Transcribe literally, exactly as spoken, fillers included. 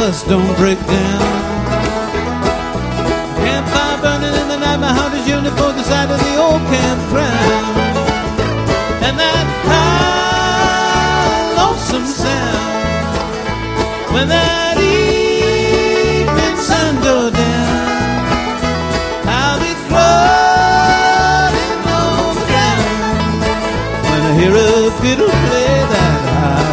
bus don't break down. Campfire burning in the night, my heart is yearning for the side of the old campground. And that high, lonesome sound when that